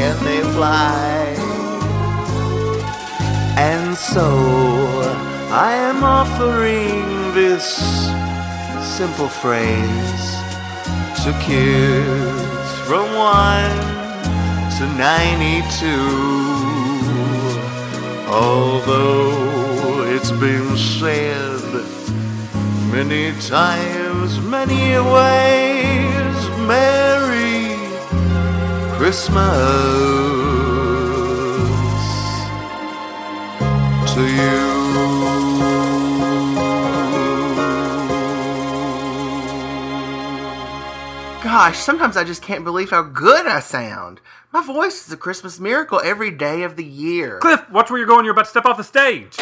can they fly? And so I am offering this simple phrase to kids from 1 to 92. Although it's been said many times, many ways, Merry Christmas to you. Gosh, sometimes I just can't believe how good I sound. My voice is a Christmas miracle every day of the year. Cliff, watch where you're going. You're about to step off the stage.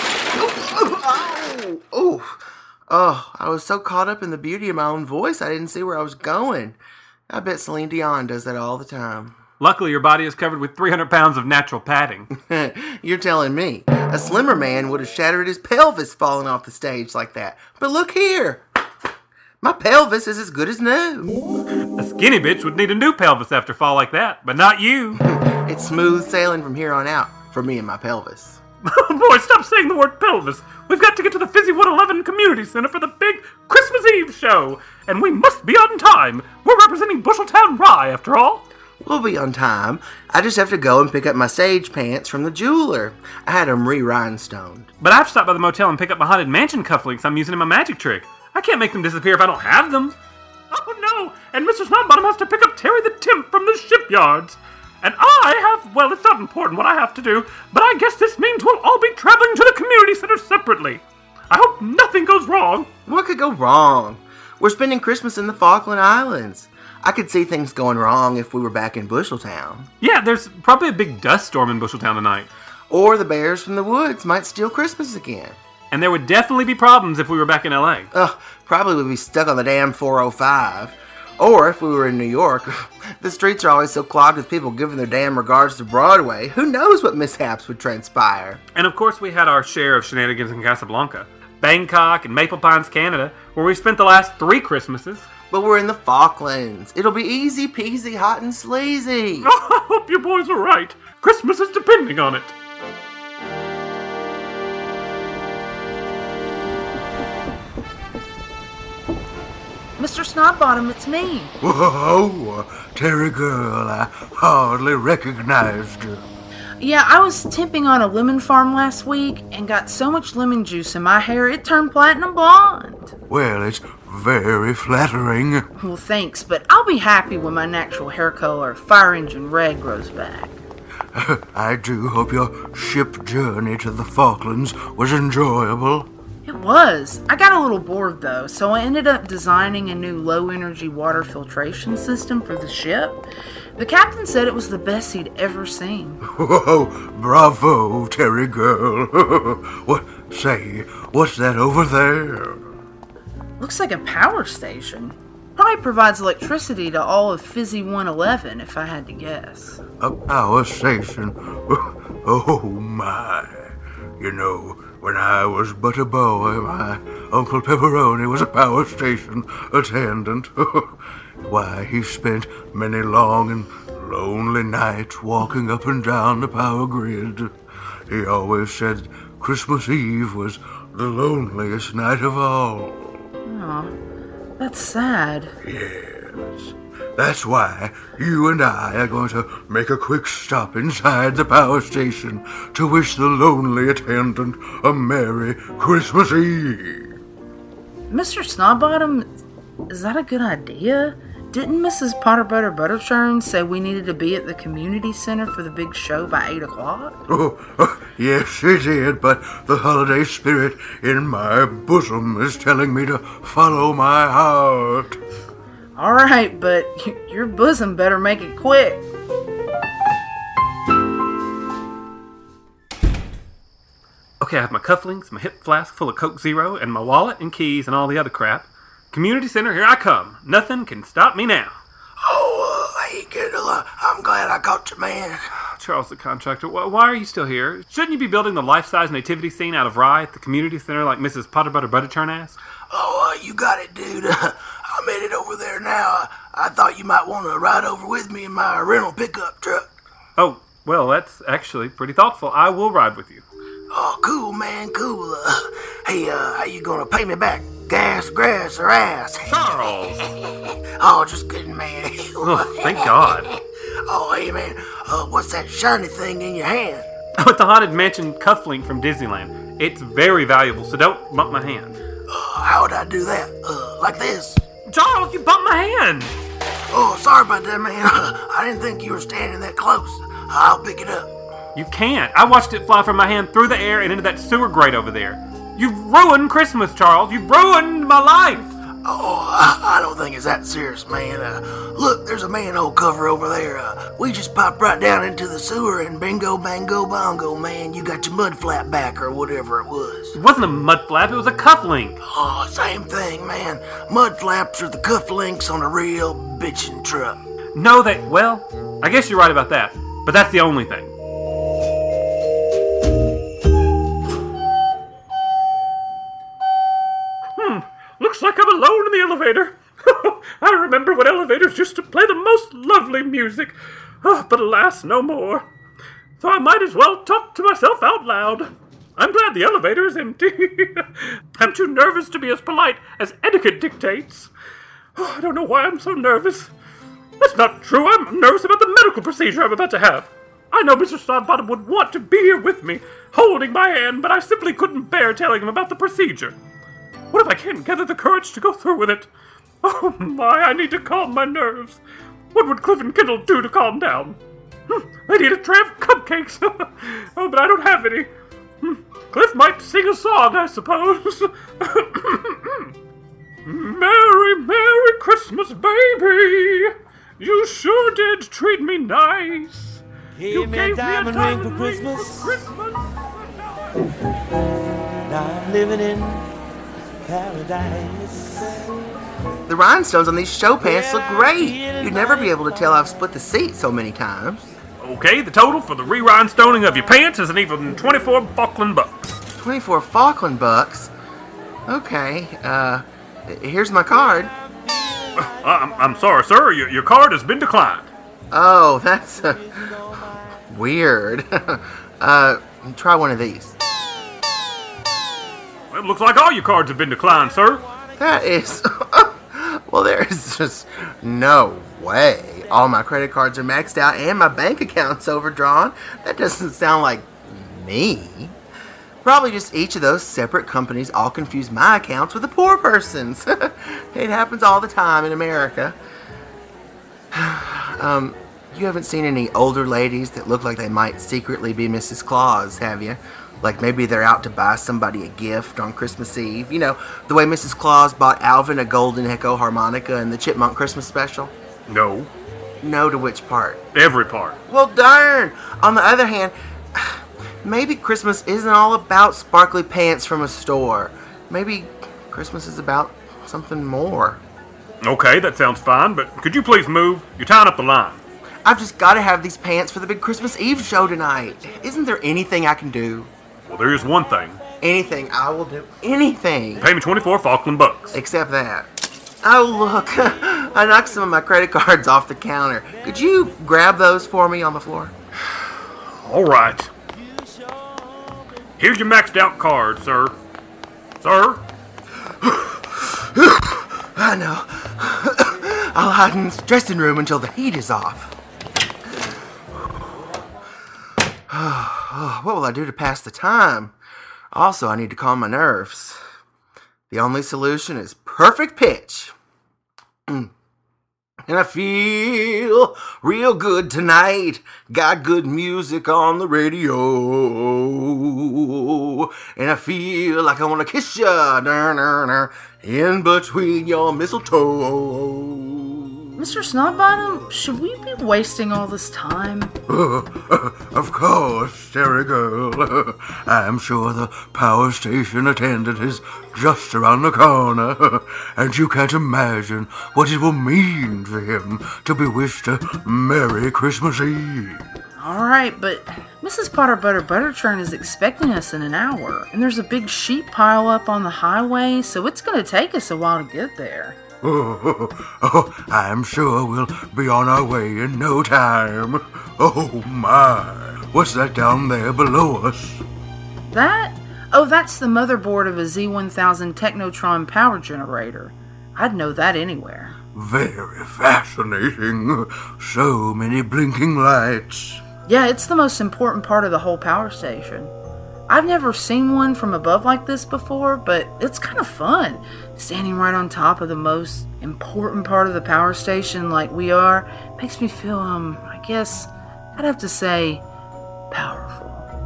Oh, I was so caught up in the beauty of my own voice, I didn't see where I was going. I bet Celine Dion does that all the time. Luckily, your body is covered with 300 pounds of natural padding. You're telling me. A slimmer man would have shattered his pelvis falling off the stage like that. But look here. My pelvis is as good as new. A skinny bitch would need a new pelvis after a fall like that, but not you. It's smooth sailing from here on out for me and my pelvis. Boy, stop saying the word pelvis. We've got to get to the Fizzy 111 Community Center for the big Christmas Eve show, and we must be on time. We're representing Busheltown Rye, after all. We'll be on time. I just have to go and pick up my stage pants from the jeweler. I had them re-rhinestoned. But I have to stop by the motel and pick up my Haunted Mansion cufflinks I'm using in my magic trick. I can't make them disappear if I don't have them. Oh no, and Mr. Snowbottom has to pick up Terry the Timp from the shipyards. And I have, well, it's not important what I have to do, but I guess this means we'll all be traveling to the community center separately. I hope nothing goes wrong. What could go wrong? We're spending Christmas in the Falkland Islands. I could see things going wrong if we were back in Busheltown. Yeah, there's probably a big dust storm in Busheltown tonight. Or the bears from the woods might steal Christmas again. And there would definitely be problems if we were back in L.A. Probably would be stuck on the damn 405. Or if we were in New York, the streets are always so clogged with people giving their damn regards to Broadway. Who knows what mishaps would transpire? And of course we had our share of shenanigans in Casablanca. Bangkok and Maple Pines, Canada, where we spent the last 3 Christmases. But we're in the Falklands. It'll be easy peasy, hot and sleazy. Oh, I hope you boys are right. Christmas is depending on it. Mr. Snodbottom, it's me. Whoa, Terry girl, I hardly recognized you. Yeah, I was temping on a lemon farm last week and got so much lemon juice in my hair it turned platinum blonde. Well, it's very flattering. Well, thanks, but I'll be happy when my natural hair color, fire engine red, grows back. I do hope your ship journey to the Falklands was enjoyable. It was. I got a little bored, though, so I ended up designing a new low-energy water filtration system for the ship. The captain said it was the best he'd ever seen. Whoa, bravo, Terry girl. What's that over there? Looks like a power station. Probably provides electricity to all of Fizzy 111, if I had to guess. A power station? Oh, my. You know, when I was but a boy, my Uncle Pepperoni was a power station attendant. Why, he spent many long and lonely nights walking up and down the power grid. He always said Christmas Eve was the loneliest night of all. Aw, that's sad. Yes. That's why you and I are going to make a quick stop inside the power station to wish the lonely attendant a Merry Christmas Eve. Mr. Snodbottom, is that a good idea? Didn't Mrs. Potter Butter Butterchurn say we needed to be at the community center for the big show by 8 o'clock? Oh, yes, she did, but the holiday spirit in my bosom is telling me to follow my heart. All right, but your bosom better make it quick. Okay, I have my cufflinks, my hip flask full of Coke Zero, and my wallet and keys and all the other crap. Community center, here I come. Nothing can stop me now. Oh, hey, Kendall, I'm glad I caught you, man. Charles the contractor, why are you still here? Shouldn't you be building the life-size nativity scene out of rye at the community center like Mrs. Potter Butter Butterchurn asked? Oh, you got it, dude. I'm headed over there now. I thought you might want to ride over with me in my rental pickup truck. Oh, Well, that's actually pretty thoughtful. I will ride with you. Oh, cool, man, cool. Hey, how you gonna pay me back? Gas, grass, or ass? Charles! Oh, just kidding, man. Oh, thank God. Oh, hey, man, what's that shiny thing in your hand? Oh, it's the Haunted Mansion cufflink from Disneyland. It's very valuable, so don't bump my hand. How would I do that? Like this? Charles, you bumped my hand! Oh, sorry about that, man. I didn't think you were standing that close. I'll pick it up. You can't. I watched it fly from my hand through the air and into that sewer grate over there. You've ruined Christmas, Charles. You've ruined my life. Oh, I don't think it's that serious, man. Look, there's a manhole cover over there. We just popped right down into the sewer and bingo, bango, bongo, man. You got your mud flap back or whatever it was. It wasn't a mud flap. It was a cufflink. Oh, same thing, man. Mud flaps are the cufflinks on a real bitchin' truck. No, well, I guess you're right about that. But that's the only thing. Looks like I'm alone in the elevator. I remember when elevators used to play the most lovely music. But alas, no more. So I might as well talk to myself out loud. I'm glad the elevator is empty. I'm too nervous to be as polite as etiquette dictates. I don't know why I'm so nervous. That's not true. I'm nervous about the medical procedure I'm about to have. I know Mr. Stodbottom would want to be here with me, holding my hand, but I simply couldn't bear telling him about the procedure. What if I can't gather the courage to go through with it? Oh my, I need to calm my nerves. What would Cliff and Kendall do to calm down? I need a tray of cupcakes. Oh, but I don't have any. Cliff might sing a song, I suppose. Merry, Merry Christmas, baby. You sure did treat me nice. You gave me a diamond ring for Christmas. Now I'm living in paradise. The rhinestones on these show pants look great. You'd never be able to tell I've split the seat so many times. Okay, the total for the re-rhinestoning of your pants is an even 24 Falkland bucks. 24 Falkland bucks? Okay, here's my card. I'm sorry, sir. Your card has been declined. Oh, that's weird. Try one of these. Well, it looks like all your cards have been declined, sir. That is... Well, there's just no way. All my credit cards are maxed out and my bank account's overdrawn. That doesn't sound like me. Probably just each of those separate companies all confuse my accounts with a poor person's. It happens all the time in America. You haven't seen any older ladies that look like they might secretly be Mrs. Claus, have you? Like maybe they're out to buy somebody a gift on Christmas Eve. You know, the way Mrs. Claus bought Alvin a golden Echo harmonica in the Chipmunk Christmas special? No. No to which part? Every part. Well, darn! On the other hand, maybe Christmas isn't all about sparkly pants from a store. Maybe Christmas is about something more. Okay, that sounds fine, but could you please move? You're tying up the line. I've just got to have these pants for the big Christmas Eve show tonight. Isn't there anything I can do? Well, there is one thing. Anything. I will do anything. Pay me 24 Falkland bucks. Except that. Oh, look. I knocked some of my credit cards off the counter. Could you grab those for me on the floor? All right. Here's your maxed out card, sir. Sir? I know. I'll hide in the dressing room until the heat is off. What will I do to pass the time? Also, I need to calm my nerves. The only solution is perfect pitch. And I feel real good tonight. Got good music on the radio. And I feel like I want to kiss ya in between your mistletoe. Mr. Snodbottom, should we be wasting all this time? Of course, Terry girl. I'm sure the power station attendant is just around the corner, and you can't imagine what it will mean to him to be wished a Merry Christmas Eve. Alright, but Mrs. Potter Butter Butterchurn is expecting us in an hour, and there's a big sheep pile up on the highway, so it's going to take us a while to get there. I'm sure we'll be on our way in no time. Oh my, what's that down there below us? That? Oh, that's the motherboard of a Z1000 Technotron power generator. I'd know that anywhere. Very fascinating. So many blinking lights. Yeah, it's the most important part of the whole power station. I've never seen one from above like this before, but it's kind of fun. Standing right on top of the most important part of the power station like we are makes me feel, I guess I'd have to say, powerful.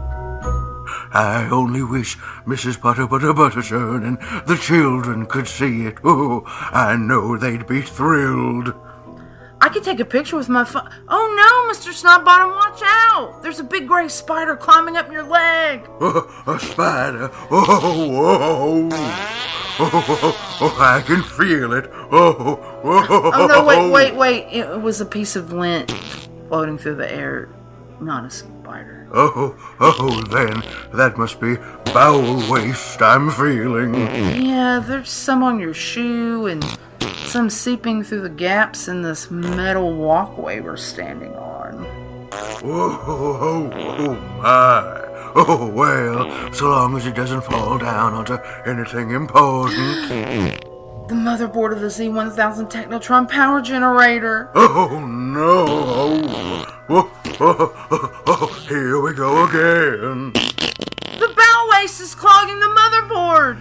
I only wish Mrs. Butter Butterchurn and the children could see it. Oh, I know they'd be thrilled. I could take a picture with my phone. Oh no, Mr. Snobbottom, watch out! There's a big gray spider climbing up your leg. A spider. Oh, I can feel it. Oh no, wait. It was a piece of lint floating through the air, not a spider. Then that must be bowel waste I'm feeling. Yeah, there's some on your shoe and some seeping through the gaps in this metal walkway we're standing on. Oh my. Oh, well, so long as it doesn't fall down onto anything important. The motherboard of the Z1000 Technotron power generator. Oh, no. Here we go again. The bowel waste is clogging the motherboard.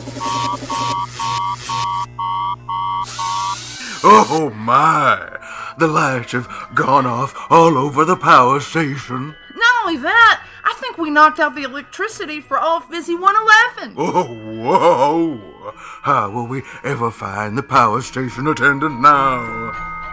Oh, my. The lights have gone off all over the power station. Not only that, I think we knocked out the electricity for all of Busy 111. Oh, whoa. How will we ever find the power station attendant now?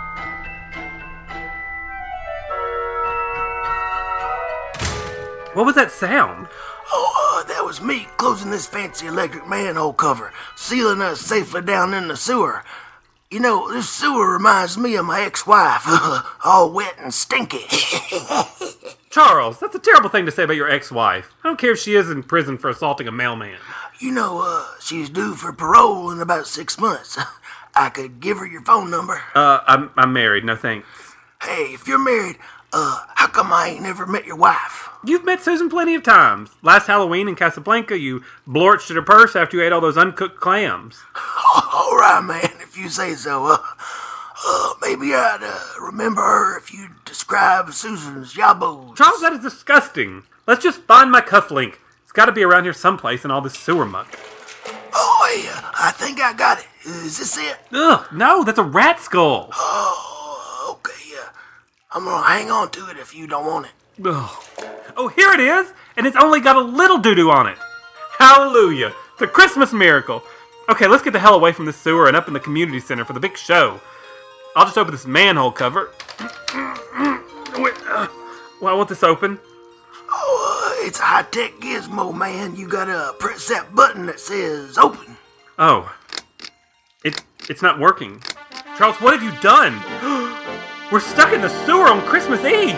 What was that sound? Oh, that was me closing this fancy electric manhole cover, sealing us safely down in the sewer. You know, this sewer reminds me of my ex-wife, all wet and stinky. Charles, that's a terrible thing to say about your ex-wife. I don't care if she is in prison for assaulting a mailman. You know, she's due for parole in about 6 months. I could give her your phone number. I'm married, no thanks. Hey, if you're married, how come I ain't never met your wife? You've met Susan plenty of times. Last Halloween in Casablanca, you blorched at her purse after you ate all those uncooked clams. All right, man, if you say so. Maybe I'd remember her if you describe Susan's yabos. Charles, that is disgusting. Let's just find my cufflink. It's got to be around here someplace in all this sewer muck. Oh, hey, I think I got it. Is this it? Ugh, no, that's a rat skull. Oh, okay, I'm gonna hang on to it if you don't want it. Ugh. Oh, here it is, and it's only got a little doo-doo on it. Hallelujah. It's a Christmas miracle. Okay, let's get the hell away from this sewer and up in the community center for the big show. I'll just open this manhole cover. Wait, well, I want this open. Oh, it's a high-tech gizmo, man. You gotta press that button that says open. Oh. It's not working. Charles, what have you done? We're stuck in the sewer on Christmas Eve.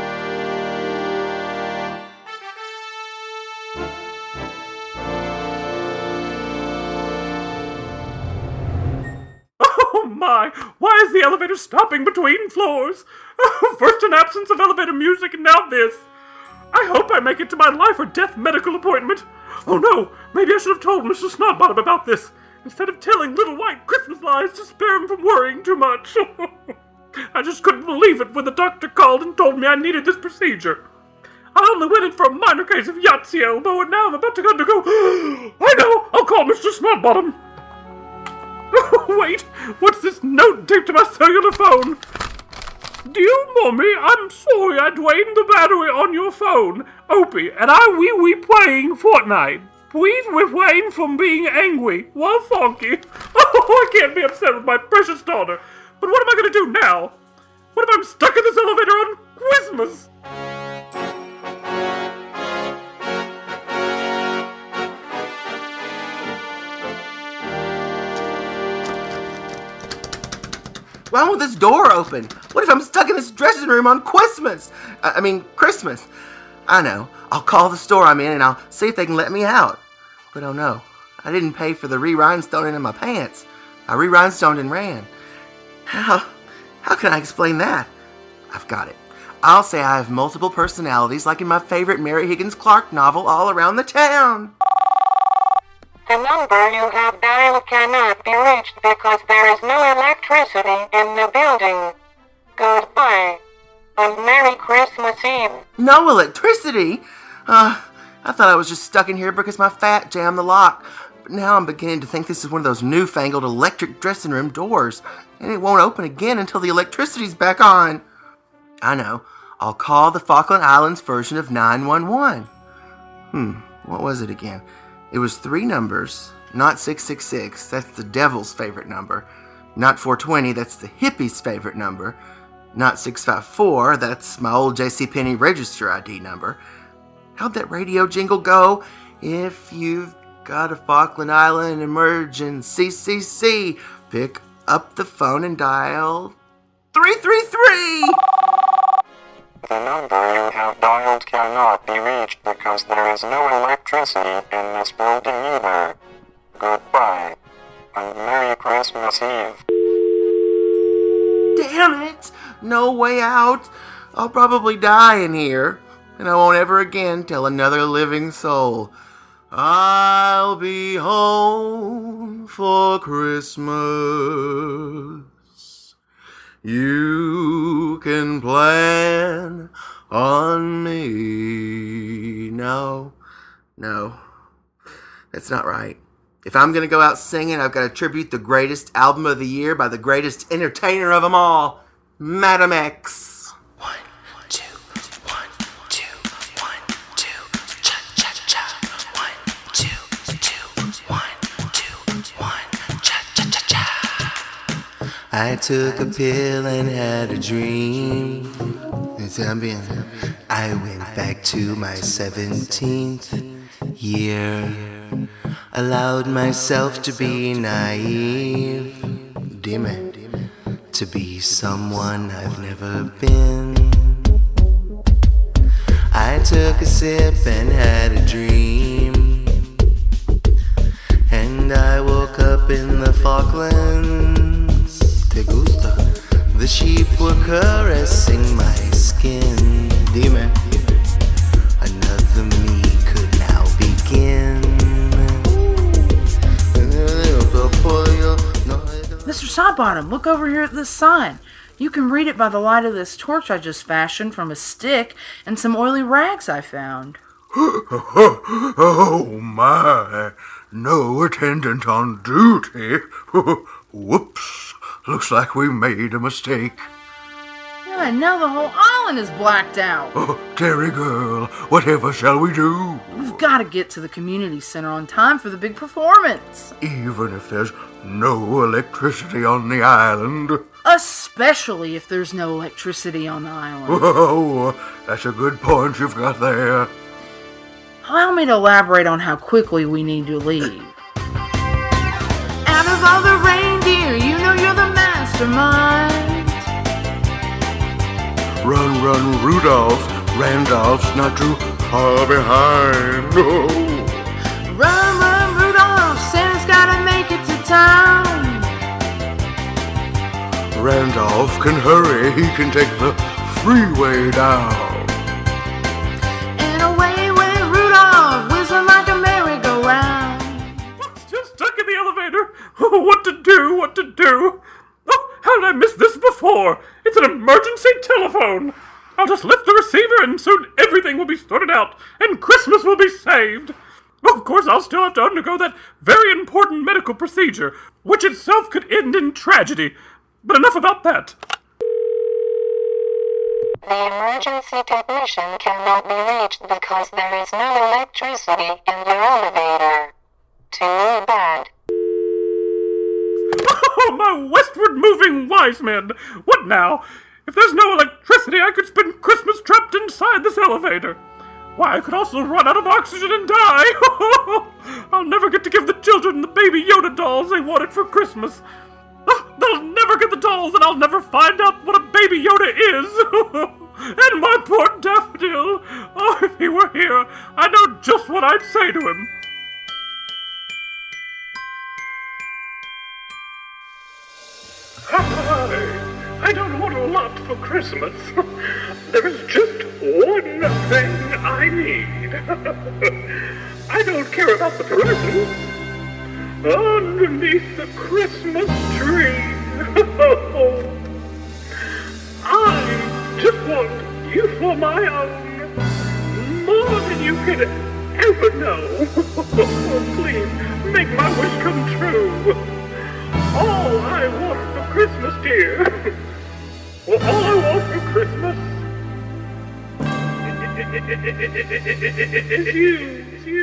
Oh my! Why is the elevator stopping between floors? First an absence of elevator music and now this. I hope I make it to my life or death medical appointment. Oh no, maybe I should have told Mr. Snobbottom about this, instead of telling little white Christmas lies to spare him from worrying too much. I just couldn't believe it when the doctor called and told me I needed this procedure. I only went in for a minor case of Yahtzee elbow, and now I'm about to undergo... I know! I'll call Mr. Snobbottom. Wait, what's this note taped to my cellular phone? Dear Mommy, I'm sorry I drained the battery on your phone. Opie and I we playing Fortnite. Please refrain from being angry. Well, funky. Oh, I can't be upset with my precious daughter. But what am I going to do now? What if I'm stuck in this elevator on Christmas? Why won't this door open? What if I'm stuck in this dressing room on Christmas? Christmas. I know. I'll call the store I'm in and I'll see if they can let me out. But oh no, I didn't pay for the re-rhinestoning in my pants. I re-rhinestoned and ran. How can I explain that? I've got it. I'll say I have multiple personalities like in my favorite Mary Higgins Clark novel all around the town. The number you have dialed cannot be reached because there is no electricity in the building. Goodbye. And Merry Christmas Eve. No electricity? I thought I was just stuck in here because my fat jammed the lock. But now I'm beginning to think this is one of those newfangled electric dressing room doors, and it won't open again until the electricity's back on. I know. I'll call the Falkland Islands version of 911. What was it again? It was 3 numbers, not 666. That's the devil's favorite number. Not 420. That's the hippie's favorite number. Not 654. That's my old JCPenney register ID number. How'd that radio jingle go? If you've got a Falkland Island emergency, CCC, pick up the phone and dial 333. The number you have dialed cannot be reached because there is no electricity in this building either. Goodbye. And Merry Christmas Eve. Damn it! No way out. I'll probably die in here, and I won't ever again tell another living soul, I'll be home for Christmas. You can plan on me. No, that's not right. If I'm going to go out singing, I've got to tribute the greatest album of the year by the greatest entertainer of them all, Madam X. 1, 2, 1, 2, 1, 2, cha cha cha. 1, 2, 2, 1, 2, 1, cha cha cha cha. I took a pill and had a dream. I went back to my 17th year. Allowed myself to be naive. Dime. To be someone I've never been. I took a sip and had a dream. And I woke up in the Falklands. Te gusta? The sheep were caressing my skin. Dime. Another me could now begin. Mr. Sidebottom, look over here at this sign. You can read it by the light of this torch I just fashioned from a stick and some oily rags I found. Oh my, no attendant on duty. Whoops, looks like we made a mistake. Yeah, and now the whole island is blacked out. Oh, Terry girl, whatever shall we do? We've got to get to the community center on time for the big performance. Even if there's no electricity on the island. Especially if there's no electricity on the island. Whoa, that's a good point you've got there. Allow me to elaborate on how quickly we need to leave. Out of all the reindeer, you know you're the mastermind. Run, run, Rudolph. Randolph's not too far behind. Oh. Run, run, Rudolph. Santa's gotta make it to town. Randolph can hurry. He can take the freeway down. And away went Rudolph, whistling like a merry-go-round. Still stuck in the elevator. Oh, what to do? Oh, how did I miss this before? It's an emergency telephone. I'll just lift the receiver and soon everything will be sorted out and Christmas will be saved. Of course, I'll still have to undergo that very important medical procedure, which itself could end in tragedy. But enough about that. The emergency technician cannot be reached because there is no electricity in your elevator. Too bad. Oh, my westward-moving wise men! What now? If there's no electricity, I could spend Christmas trapped inside this elevator. Why, I could also run out of oxygen and die. I'll never get to give the children the Baby Yoda dolls they wanted for Christmas. They'll never get the dolls, and I'll never find out what a Baby Yoda is. And my poor Daffodil. Oh, if he were here, I know just what I'd say to him. I don't want a lot for Christmas. There is just one thing I need. I don't care about the presents. Underneath the Christmas tree. I just want you for my own. More than you could ever know. Please, make my wish come true. All I want for Christmas, dear. Well, all I want for Christmas is you.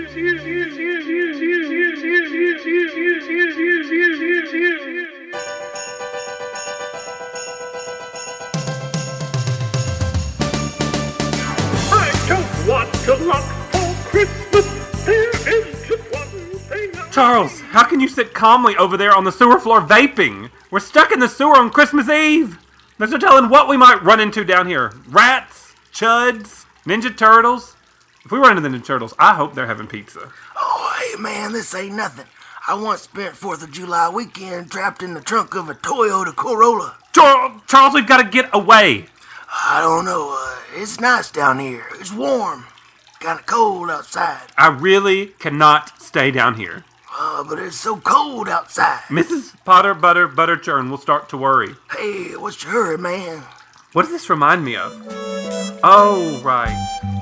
I don't want a lot for Christmas. There is just one thing. Charles, how can you sit calmly over there on the sewer floor vaping? We're stuck in the sewer on Christmas Eve. There's no telling what we might run into down here. Rats, chuds, Ninja Turtles. If we run into the Ninja Turtles, I hope they're having pizza. Oh, hey, man, this ain't nothing. I once spent 4th of July weekend trapped in the trunk of a Toyota Corolla. Charles, we've got to get away. I don't know. It's nice down here. It's warm. Kind of cold outside. I really cannot stay down here. But it's so cold outside. Mrs. Potter Butter Churn will start to worry. Hey, what's your hurry, man? What does this remind me of? Oh, right.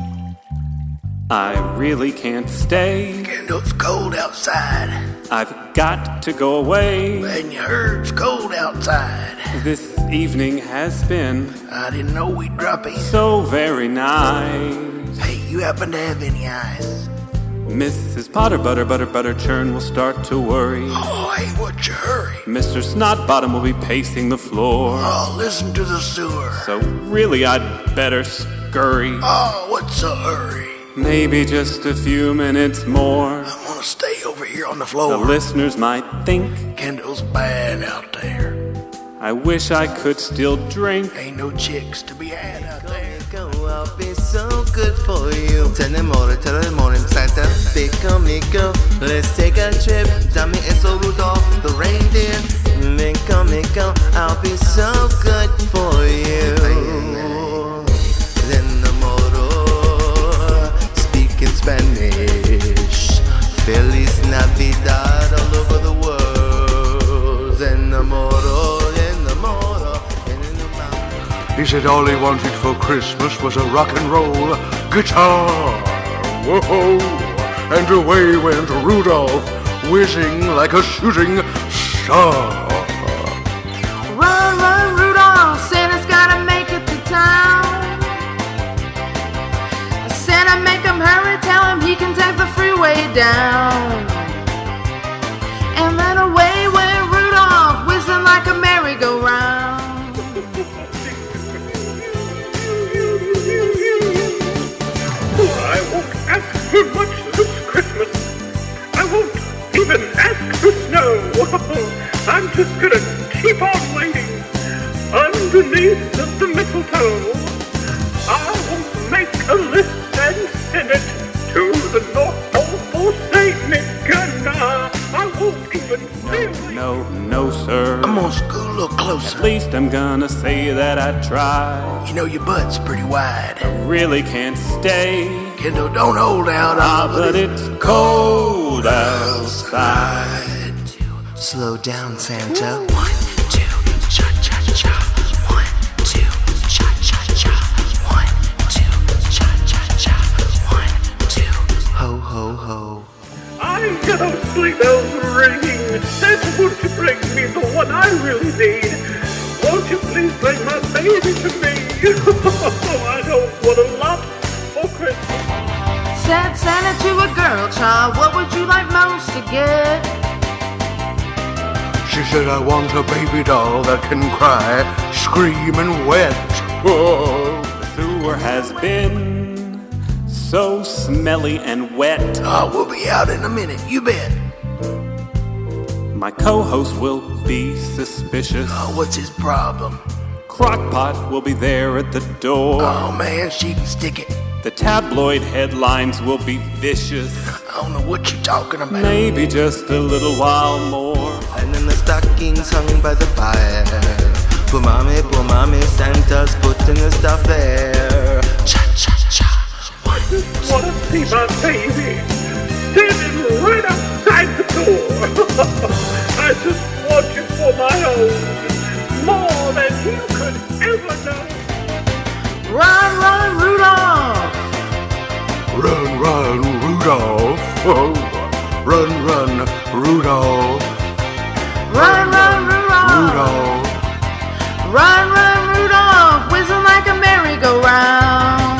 I really can't stay. Kendall, it's cold outside. I've got to go away. And you heard it's cold outside. This evening has been I didn't know we'd drop in. so very nice. Hey, you happen to have any eyes? Mrs. Potter Butter Churn will start to worry. Oh, hey, what's your hurry? Mr. Snotbottom will be pacing the floor. Oh, listen to the sewer. So really I'd better scurry. Oh, what's a hurry? Maybe just a few minutes more. I want to stay over here on the The floor. listeners might think Kendall's bad out there. I wish I could still drink. Ain't no chicks to be had out there. I'll be so good for you. Tell the morning, Santa, Miko. Let's take a trip. Dummy and so Rudolph, the reindeer. Miko, I'll be so good for you. Then the motor, speaking Spanish. Feliz Navidad all over the world. Then the motor, in the mountain. He said all he wanted for Christmas was a rock and roll guitar. Whoa! And away went Rudolph, whizzing like a shooting star. Run, Rudolph, Santa's gotta make it to town. Santa, make him hurry, tell him he can take the freeway down. And then away went Rudolph, whizzing like a merry-go-round. I won't ask for much this Christmas. I won't even ask for snow. I'm just gonna keep on waiting underneath the mistletoe. I won't make a list and send it to the North Pole for Saint Nick, and I won't even say No, sir. I'm gonna scoot a little closer. At least I'm gonna say that I tried. You know your butt's pretty wide. Really can't stay. Kendall, don't hold out. But it's cold outside. Slow down, Santa. 1, 2, cha cha cha. 1, 2, cha cha cha. 1, 2, cha cha cha. 1, 2. Ho, ho, ho. I hear those sleigh bells ringing. Santa, won't you bring me the one I really need? Won't you please bring my baby to me? I don't want a lot for Christmas. Said Santa to a girl child, what would you like most to get? She said, I want a baby doll that can cry, scream, and wet. Whoa. The sewer has been so smelly and wet. Oh, we'll be out in a minute, you bet. My co-host will be suspicious. Oh, what's his problem? Crockpot will be there at the door. Oh, man, she can stick it. The tabloid headlines will be vicious. I don't know what you're talking about. Maybe just a little while more. And then the stockings hung by the fire. Poor mommy, Santa's putting the stuff there. Cha-cha-cha. Want to see my baby standing right outside the door. I just want you for my own, more than you could ever know. Run, run, Rudolph! Run, run, Rudolph. Oh, run, run, Rudolph. Run, run, Rudolph! Rudolph. Run, run, Rudolph! Whizzing like a merry-go-round.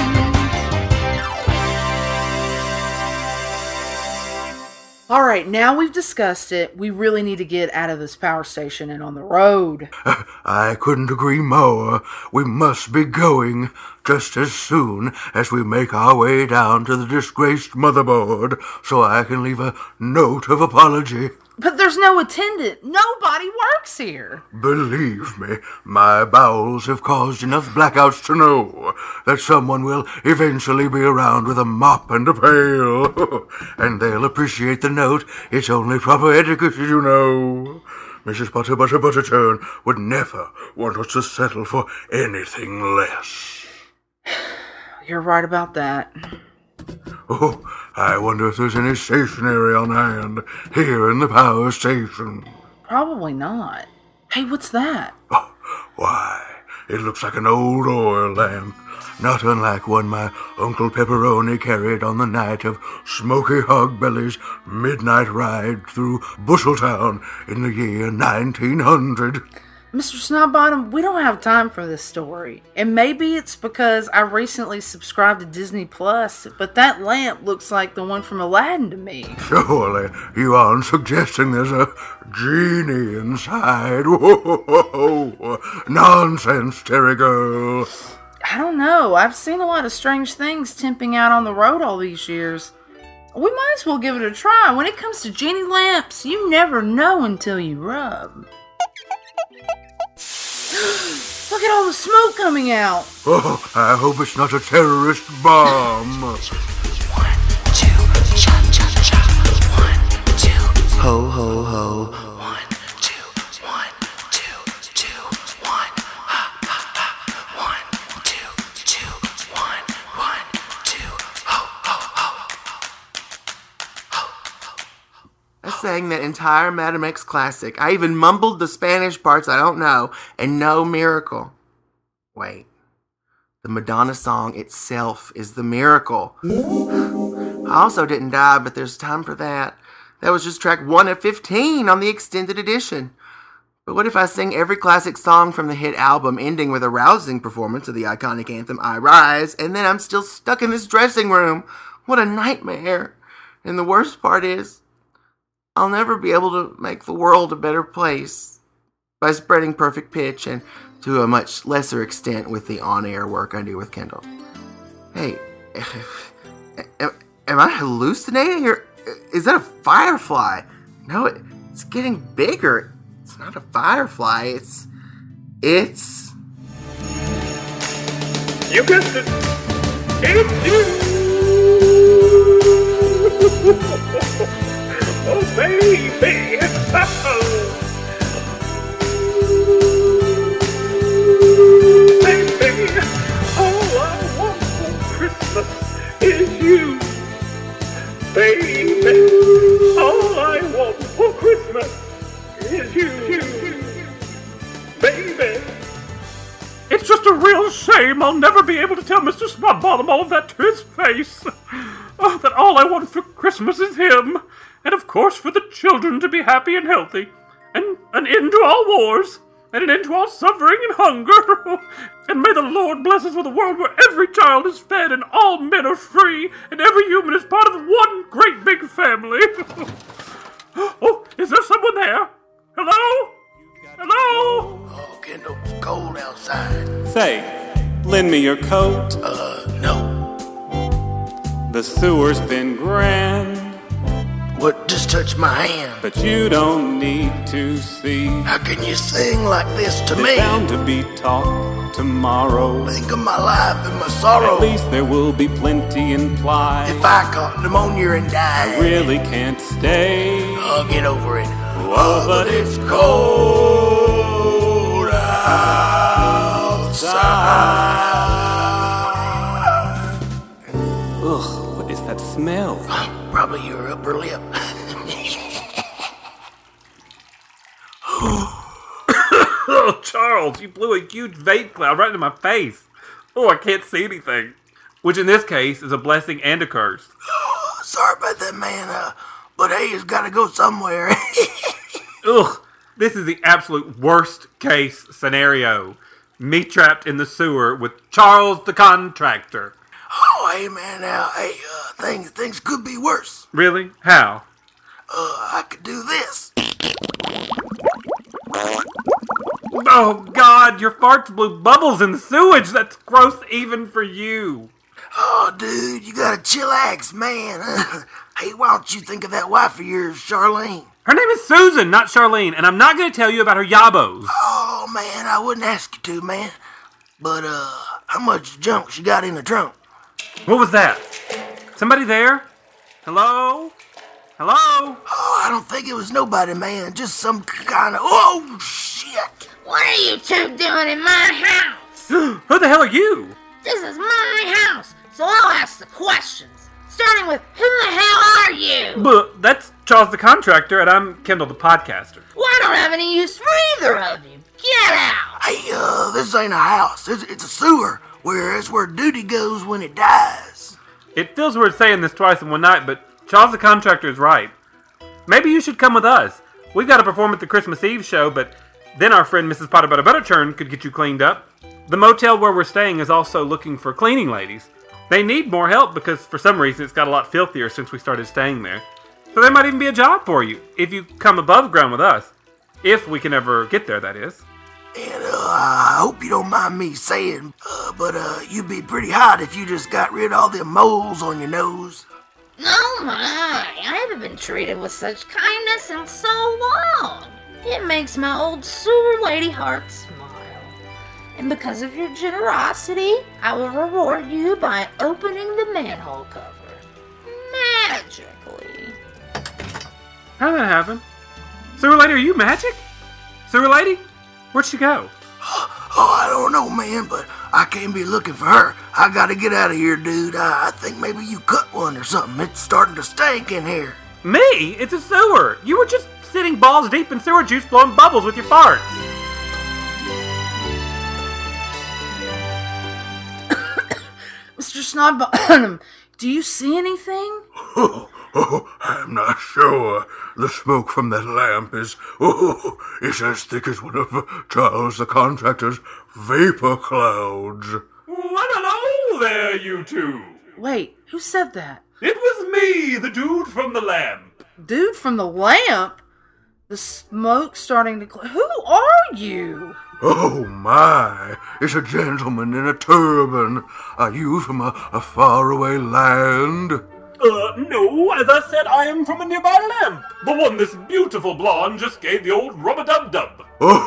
All right, now we've discussed it. We really need to get out of this power station and on the road. I couldn't agree more. We must be going just as soon as we make our way down to the disgraced motherboard so I can leave a note of apology. But there's no attendant. Nobody works here. Believe me, my bowels have caused enough blackouts to know that someone will eventually be around with a mop and a pail. And they'll appreciate the note. It's only proper etiquette, you know. Mrs. Butterturn would never want us to settle for anything less. You're right about that. Oh, I wonder if there's any stationery on hand here in the power station. Probably not. Hey, what's that? Oh, why, it looks like an old oil lamp, not unlike one my Uncle Pepperoni carried on the night of Smoky Hogbelly's midnight ride through Busheltown in the year 1900. Mr. Snobbottom, we don't have time for this story. And maybe it's because I recently subscribed to Disney Plus, but that lamp looks like the one from Aladdin to me. Surely you aren't suggesting there's a genie inside? Whoa, nonsense, Terry girl. I don't know. I've seen a lot of strange things temping out on the road all these years. We might as well give it a try. When it comes to genie lamps, you never know until you rub. Look at all the smoke coming out. Oh, I hope it's not a terrorist bomb. 1, 2, cha cha cha. 1, 2. Ho, ho, ho. 1, 2, 1, 2, 2, 1. Ha ha ha. 1, 2, 2, 1, 1, 2. Ho ho ho. I sang that entire Madam X classic. I even mumbled the Spanish parts I don't know, and no miracle. Wait. The Madonna song itself is the miracle. I also didn't die, but there's time for that. That was just track 1 of 15 on the extended edition. But what if I sing every classic song from the hit album, ending with a rousing performance of the iconic anthem, I Rise, and then I'm still stuck in this dressing room? What a nightmare. And the worst part is, I'll never be able to make the world a better place by spreading perfect pitch, and to a much lesser extent with the on-air work I do with Kendall. Hey, am I hallucinating, or is that a firefly? No, it's getting bigger. It's not a firefly, it's... You guessed it. It's you. Oh, baby. Baby, all I want for Christmas is you. Baby, all I want for Christmas is you. Baby. It's just a real shame I'll never be able to tell Mr. Snobbottom all of that to his face. Oh, that all I want for Christmas is him. And of course for the children to be happy and healthy. And an end to all wars. And an end to all suffering and hunger. And may the Lord bless us with a world where every child is fed and all men are free. And every human is part of one great big family. Oh, is there someone there? Hello? Hello? Oh, Kendall, it's cold outside. Say, lend me your coat. No. The sewer's been grand, What? Just touch my hand. but you don't need to see. How can you sing like this to There's me? bound to be talk tomorrow. Think of my life and my sorrow. At least there will be plenty implied. If I caught pneumonia and died, I really can't stay. I'll get over it. Oh, but it's cold outside. Ugh, what is that smell? Probably your upper lip. Oh, Charles, you blew a huge vape cloud right into my face. Oh, I can't see anything. Which in this case is a blessing and a curse. Sorry about that, man. But hey, it's got to go somewhere. Ugh, this is the absolute worst case scenario. Me trapped in the sewer with Charles the contractor. Oh, hey, man, now, hey, things could be worse. Really? How? I could do this. Oh, God, your farts blew bubbles in the sewage. That's gross even for you. Oh, dude, you gotta chillax, man. Hey, why don't you think of that wife of yours, Charlene? Her name is Susan, not Charlene, and I'm not going to tell you about her yabos. Oh, man, I wouldn't ask you to, man. But, how much junk she got in the trunk? What was that? Somebody there? Hello? Hello? Oh, I don't think it was nobody, man. Just some kind of... Oh, shit! What are you two doing in my house? Who the hell are you? This is my house, so I'll ask the questions. Starting with, who the hell are you? But that's Charles the contractor, and I'm Kendall the podcaster. Well, I don't have any use for either of you. Get out! Hey, this ain't a house. It's a sewer. It's where duty goes when it dies. It feels weird saying this twice in one night, but Charles the contractor is right. Maybe you should come with us. We've got to perform at the Christmas Eve show, but then our friend Mrs. Potter Butter Butterchurn could get you cleaned up. The motel where we're staying is also looking for cleaning ladies. They need more help because for some reason it's got a lot filthier since we started staying there. So there might even be a job for you if you come above ground with us. If we can ever get there, that is. And I hope you don't mind me saying, but you'd be pretty hot if you just got rid of all them moles on your nose. Oh my, I haven't been treated with such kindness in so long. It makes my old sewer lady heart smile. And because of your generosity, I will reward you by opening the manhole cover. Magically. How'd that happen? Sewer lady, are you magic? Sewer lady? Where'd she go? Oh, I don't know, man, but I can't be looking for her. I gotta get out of here, dude. I think maybe you cut one or something. It's starting to stink in here. Me? It's a sewer. You were just sitting balls deep in sewer juice blowing bubbles with your farts. Mr. Snobbottom, do you see anything? I'm not sure. The smoke from that lamp is as thick as one of Charles the contractor's vapor clouds. Well, hello there, you two. Wait, who said that? It was me, the dude from the lamp. Dude from the lamp? The smoke's starting to clear. Who are you? Oh my, it's a gentleman in a turban. Are you from a faraway land? No, as I said, I am from a nearby lamp. The one this beautiful blonde just gave the old rub-a-dub-dub.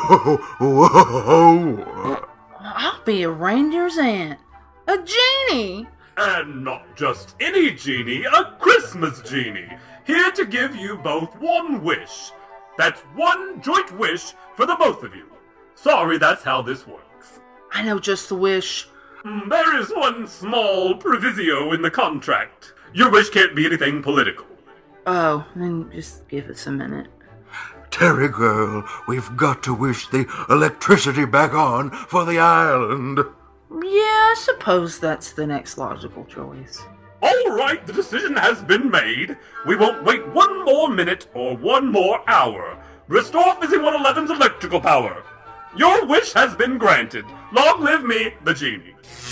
Oh. I'll be a reindeer's aunt. A genie. And not just any genie, a Christmas genie. Here to give you both one wish. That's one joint wish for the both of you. Sorry, that's how this works. I know just the wish. There is one small proviso in the contract. Your wish can't be anything political. Oh, then just give us a minute. Terry girl, we've got to wish the electricity back on for the island. Yeah, I suppose that's the next logical choice. All right, the decision has been made. We won't wait one more minute or one more hour. Restore Fizzy 111's electrical power. Your wish has been granted. Long live me, the genie.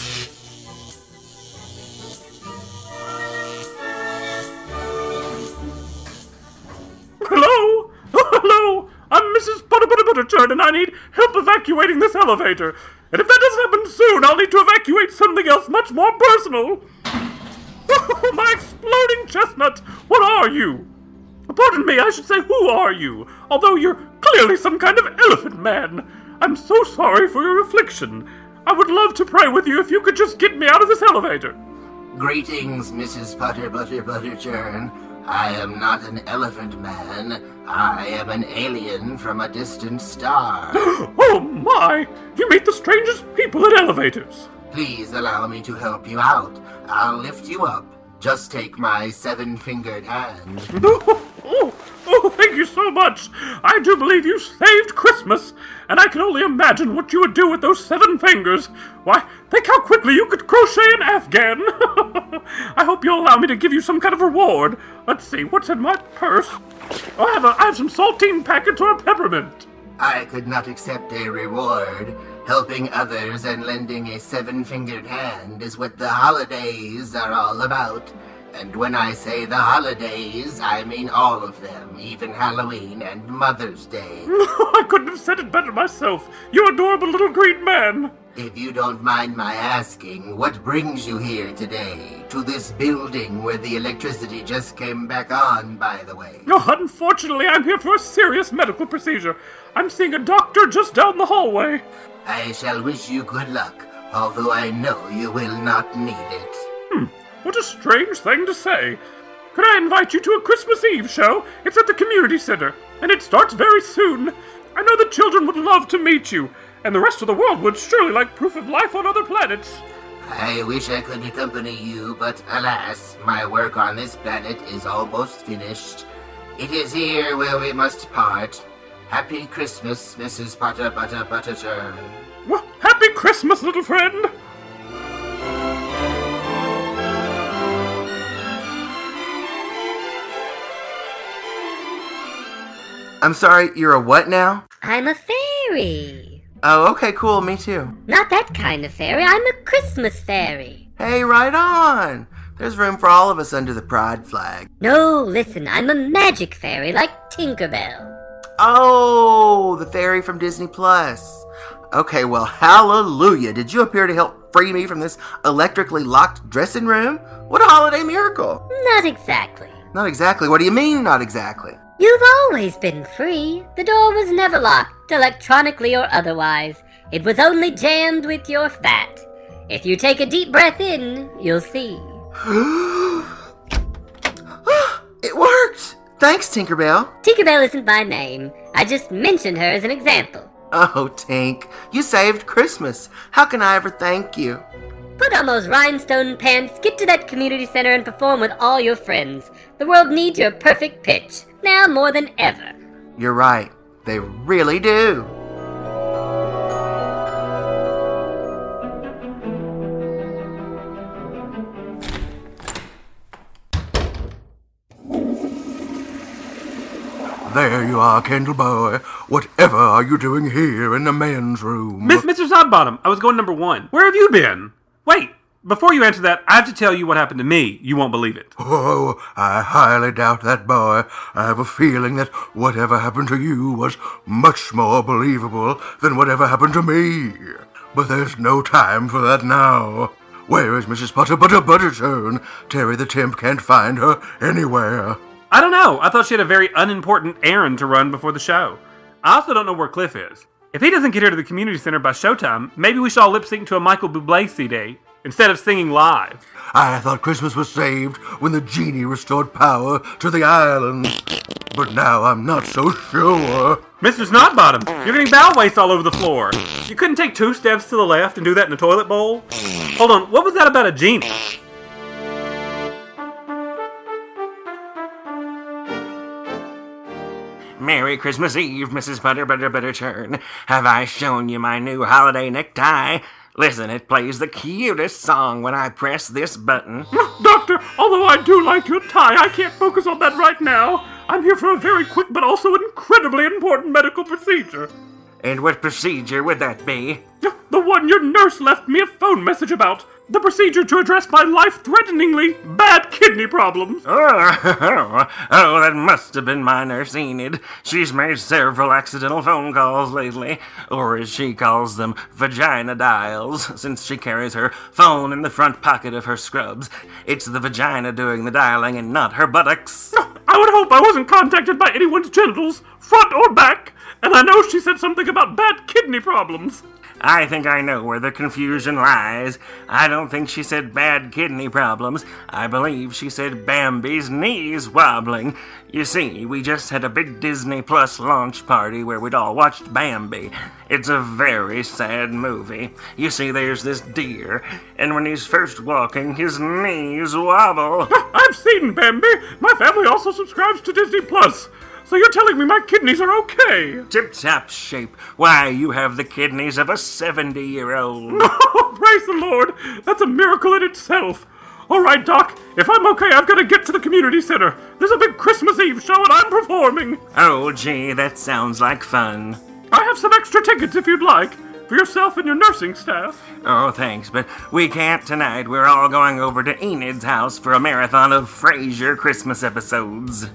Hello? Oh, hello! I'm Mrs. Butterchurn, and I need help evacuating this elevator. And if that doesn't happen soon, I'll need to evacuate something else much more personal. Oh, my exploding chestnut! What are you? Pardon me, I should say, who are you? Although you're clearly some kind of elephant man. I'm so sorry for your affliction. I would love to pray with you if you could just get me out of this elevator. Greetings, Mrs. Butterchurn. I am not an elephant man. I am an alien from a distant star. Oh my! You meet the strangest people in elevators. Please allow me to help you out. I'll lift you up. Just take my 7-fingered hand. Oh, thank you so much. I do believe you saved Christmas, and I can only imagine what you would do with those 7 fingers. Why, think how quickly you could crochet an Afghan. I hope you'll allow me to give you some kind of reward. Let's see, what's in my purse? I have some saltine packets or a peppermint. I could not accept a reward. Helping others and lending a 7-fingered hand is what the holidays are all about. And when I say the holidays, I mean all of them, even Halloween and Mother's Day. I couldn't have said it better myself. You adorable little green man. If you don't mind my asking, what brings you here today? To this building where the electricity just came back on, by the way. Oh, unfortunately, I'm here for a serious medical procedure. I'm seeing a doctor just down the hallway. I shall wish you good luck, although I know you will not need it. What a strange thing to say. Could I invite you to a Christmas Eve show? It's at the community center, and it starts very soon. I know the children would love to meet you, and the rest of the world would surely like proof of life on other planets. I wish I could accompany you, but alas, my work on this planet is almost finished. It is here where we must part. Happy Christmas, Mrs. Potter Butter Butterchurn. Well, happy Christmas, little friend. I'm sorry, you're a what now? I'm a fairy. Oh, okay, cool, me too. Not that kind of fairy. I'm a Christmas fairy. Hey, right on. There's room for all of us under the pride flag. No, listen, I'm a magic fairy like Tinkerbell. Oh, the fairy from Disney Plus. Okay, well, hallelujah. Did you appear to help free me from this electrically locked dressing room? What a holiday miracle. Not exactly. Not exactly. What do you mean, not exactly? You've always been free. The door was never locked, electronically or otherwise. It was only jammed with your fat. If you take a deep breath in, you'll see. It worked! Thanks, Tinkerbell. Tinkerbell isn't my name. I just mentioned her as an example. Oh, Tink, you saved Christmas. How can I ever thank you? Put on those rhinestone pants, get to that community center, and perform with all your friends. The world needs your perfect pitch, now more than ever. You're right. They really do. There you are, Candle Boy. Whatever are you doing here in the men's room? Mr. Sidebottom, I was going number 1. Where have you been? Wait, before you answer that, I have to tell you what happened to me. You won't believe it. Oh, I highly doubt that, boy. I have a feeling that whatever happened to you was much more believable than whatever happened to me. But there's no time for that now. Where is Mrs. Potter Butterchurn? Terry the Temp can't find her anywhere. I don't know. I thought she had a very unimportant errand to run before the show. I also don't know where Cliff is. If he doesn't get here to the community center by showtime, maybe we should all lip sync to a Michael Bublé CD instead of singing live. I thought Christmas was saved when the genie restored power to the island. But now I'm not so sure. Mr. Snotbottom, you're getting bowel waste all over the floor. You couldn't take 2 steps to the left and do that in a toilet bowl? Hold on, what was that about a genie? Merry Christmas Eve, Mrs. Butterchurn. Have I shown you my new holiday necktie? Listen, it plays the cutest song when I press this button. Doctor, although I do like your tie, I can't focus on that right now. I'm here for a very quick but also incredibly important medical procedure. And what procedure would that be? The one your nurse left me a phone message about. The procedure to address my life-threateningly bad kidney problems. Oh, that must have been my nurse Enid. She's made several accidental phone calls lately, or as she calls them, vagina dials, since she carries her phone in the front pocket of her scrubs. It's the vagina doing the dialing and not her buttocks. I would hope I wasn't contacted by anyone's genitals, front or back. And I know she said something about bad kidney problems. I think I know where the confusion lies. I don't think she said bad kidney problems. I believe she said Bambi's knees wobbling. You see, we just had a big Disney Plus launch party where we'd all watched Bambi. It's a very sad movie. You see, there's this deer, and when he's first walking, his knees wobble. I've seen Bambi. My family also subscribes to Disney Plus. So you're telling me my kidneys are okay? Tip-top shape. Why, you have the kidneys of a 70-year-old. Oh, praise the Lord. That's a miracle in itself. All right, Doc. If I'm okay, I've got to get to the community center. There's a big Christmas Eve show and I'm performing. Oh, gee, that sounds like fun. I have some extra tickets if you'd like. For yourself and your nursing staff. Oh, thanks, but we can't tonight. We're all going over to Enid's house for a marathon of Frasier Christmas episodes.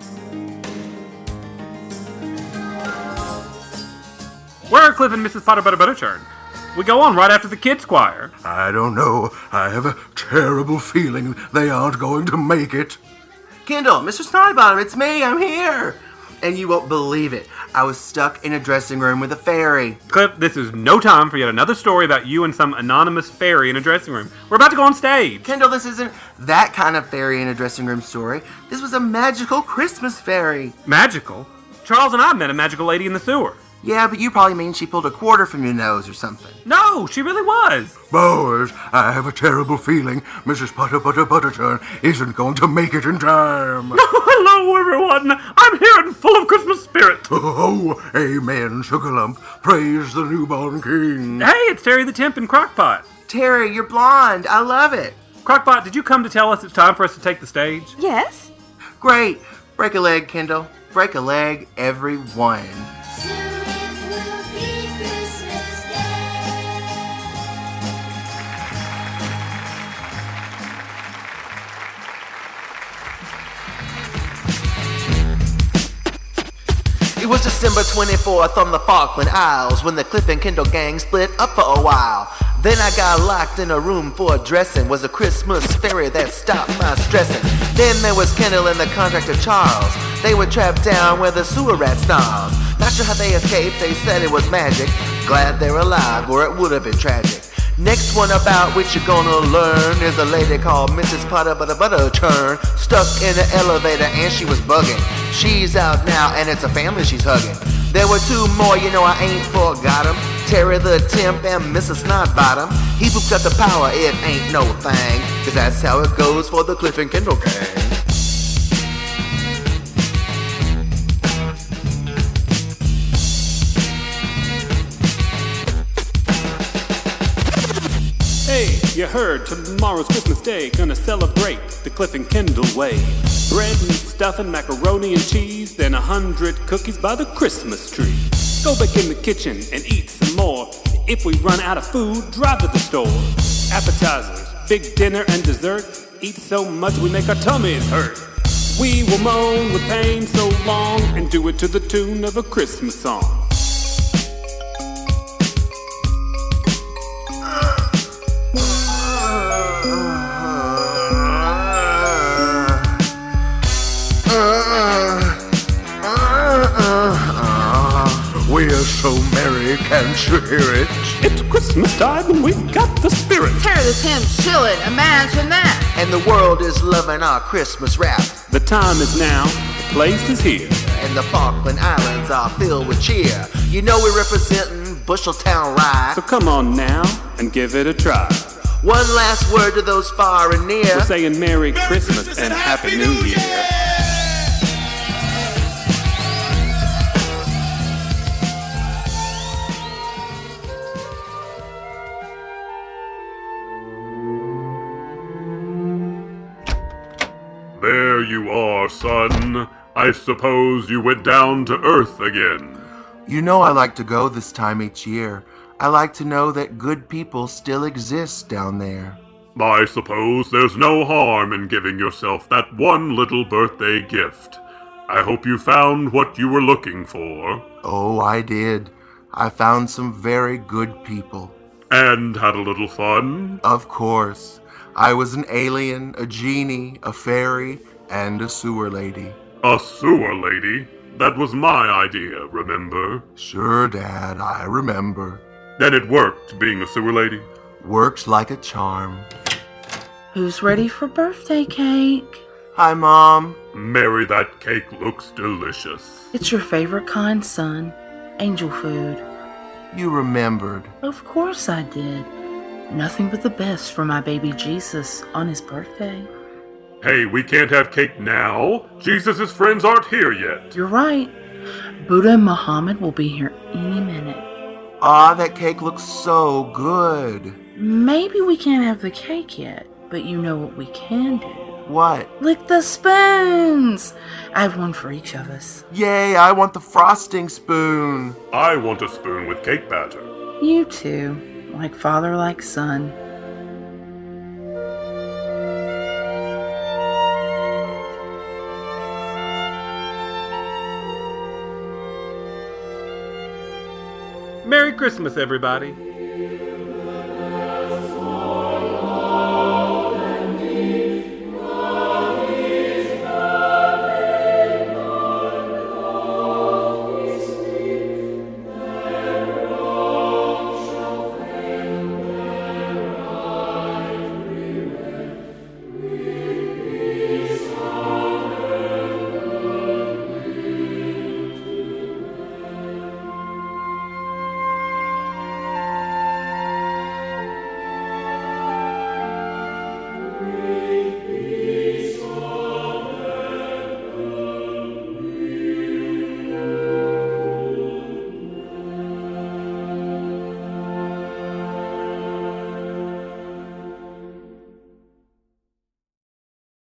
Where are Cliff and Mrs. Potter Butterchurn? We go on right after the kids' choir. I don't know. I have a terrible feeling they aren't going to make it. Kendall, Mr. Snodbottom, it's me. I'm here. And you won't believe it. I was stuck in a dressing room with a fairy. Cliff, this is no time for yet another story about you and some anonymous fairy in a dressing room. We're about to go on stage. Kendall, this isn't that kind of fairy in a dressing room story. This was a magical Christmas fairy. Magical? Charles and I met a magical lady in the sewer. Yeah, but you probably mean she pulled a quarter from your nose or something. No, she really was. Boys, I have a terrible feeling Mrs. Butterchurn isn't going to make it in time. Hello, everyone. I'm here and full of Christmas spirit. Oh, amen, Sugarlump. Praise the newborn king. Hey, it's Terry the Temp and Crockpot. Terry, you're blonde. I love it. Crockpot, did you come to tell us it's time for us to take the stage? Yes. Great. Break a leg, Kendall. Break a leg, everyone. It was December 24th on the Falkland Isles when the Cliff and Kendall gang split up for a while. Then I got locked in a room for a dressing. Was a Christmas fairy that stopped my stressing. Then there was Kendall and the contractor Charles. They were trapped down where the sewer rats snarled. Not sure how they escaped, they said it was magic. Glad they're alive or it would have been tragic. Next one about which you're gonna learn is a lady called Mrs. Potter Butterchurn. Stuck in an elevator and she was bugging. She's out now and it's a family she's hugging. There were two more, you know I ain't forgot 'em. Terry the Temp and Mrs. Snodbottom. He pooped out the power, it ain't no thing. Cause that's how it goes for the Cliff and Kendall gang. Hey, you heard tomorrow's Christmas Day, gonna celebrate the Cliff and Kendall way. Bread and stuffing, macaroni and cheese, then 100 cookies by the Christmas tree. Go back in the kitchen and eat some more. If we run out of food, drive to the store. Appetizers, big dinner and dessert. Eat so much we make our tummies hurt. We will moan with pain so long and do it to the tune of a Christmas song. We're so merry, can't you hear it? It's Christmas time and we've got the spirit. Terry the Temp's chillin', imagine that. And the world is loving our Christmas rap. The time is now, the place is here. And the Falkland Islands are filled with cheer. You know we're representing Busheltown Rye. So come on now and give it a try. One last word to those far and near. We're saying Merry Christmas and Happy New Year. There you are, son. I suppose you went down to Earth again. You know I like to go this time each year. I like to know that good people still exist down there. I suppose there's no harm in giving yourself that one little birthday gift. I hope you found what you were looking for. Oh, I did. I found some very good people. And had a little fun? Of course. I was an alien, a genie, a fairy, and a sewer lady. A sewer lady? That was my idea, remember? Sure, Dad, I remember. Then it worked, being a sewer lady? Works like a charm. Who's ready for birthday cake? Hi, Mom. Mary, that cake looks delicious. It's your favorite kind, son. Angel food. You remembered. Of course I did. Nothing but the best for my baby Jesus on his birthday. Hey, we can't have cake now. Jesus' friends aren't here yet. You're right. Buddha and Muhammad will be here any minute. Ah, that cake looks so good. Maybe we can't have the cake yet, but you know what we can do. What? Lick the spoons! I have one for each of us. Yay, I want the frosting spoon. I want a spoon with cake batter. You too. Like father, like son. Merry Christmas, everybody.